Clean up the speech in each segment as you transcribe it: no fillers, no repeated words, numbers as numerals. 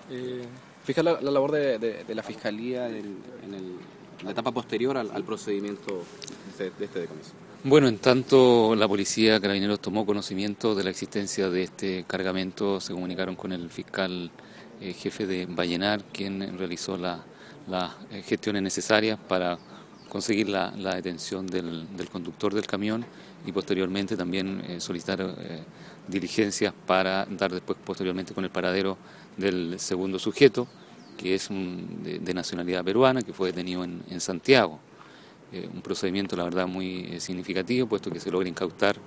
Fiscal, la labor de la Fiscalía la etapa posterior al procedimiento de este decomiso. Bueno, en tanto la policía Carabineros tomó conocimiento de la existencia de este cargamento, se comunicaron con el fiscal jefe de Vallenar, quien realizó las gestiones necesarias para conseguir la detención del conductor del camión y posteriormente también solicitar diligencias para dar después posteriormente con el paradero del segundo sujeto, que es de nacionalidad peruana, que fue detenido en Santiago. Un procedimiento, la verdad, muy significativo, puesto que se logra incautar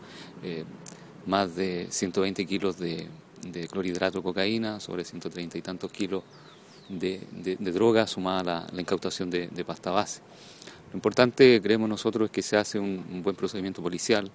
más de 120 kilos de clorhidrato de cocaína, sobre 130 y tantos kilos de droga, sumada a la incautación de pasta base. Lo importante, creemos nosotros, es que se hace un buen procedimiento policial.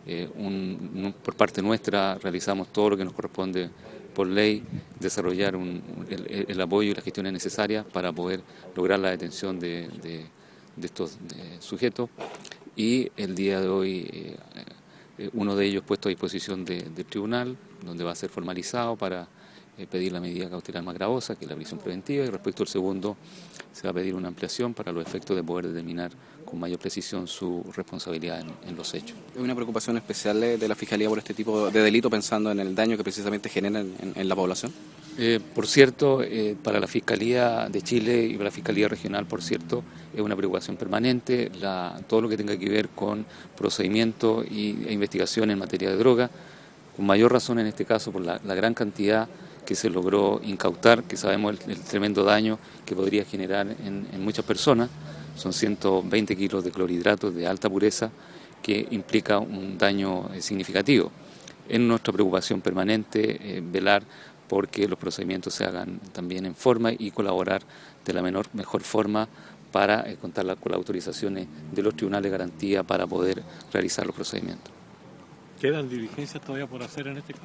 Por parte nuestra realizamos todo lo que nos corresponde por ley, desarrollar el apoyo y las gestiones necesarias para poder lograr la detención de estos sujetos, y el día de hoy uno de ellos puesto a disposición del tribunal, donde va a ser formalizado para pedir la medida cautelar más gravosa, que es la prisión preventiva, y respecto al segundo se va a pedir una ampliación para los efectos de poder determinar con mayor precisión su responsabilidad en los hechos. ¿Hay una preocupación especial de la Fiscalía por este tipo de delito, pensando en el daño que precisamente generan en la población? Por cierto, para la Fiscalía de Chile y para la Fiscalía Regional, por cierto, es una preocupación permanente todo lo que tenga que ver con procedimientos e investigación en materia de droga, con mayor razón en este caso por la gran cantidad que se logró incautar, que sabemos el tremendo daño que podría generar en muchas personas. Son 120 kilos de clorhidratos de alta pureza, que implica un daño significativo. Es nuestra preocupación permanente velar porque los procedimientos se hagan también en forma y colaborar de la mejor forma para contar con las autorizaciones de los tribunales de garantía para poder realizar los procedimientos. ¿Quedan diligencias todavía por hacer en este caso?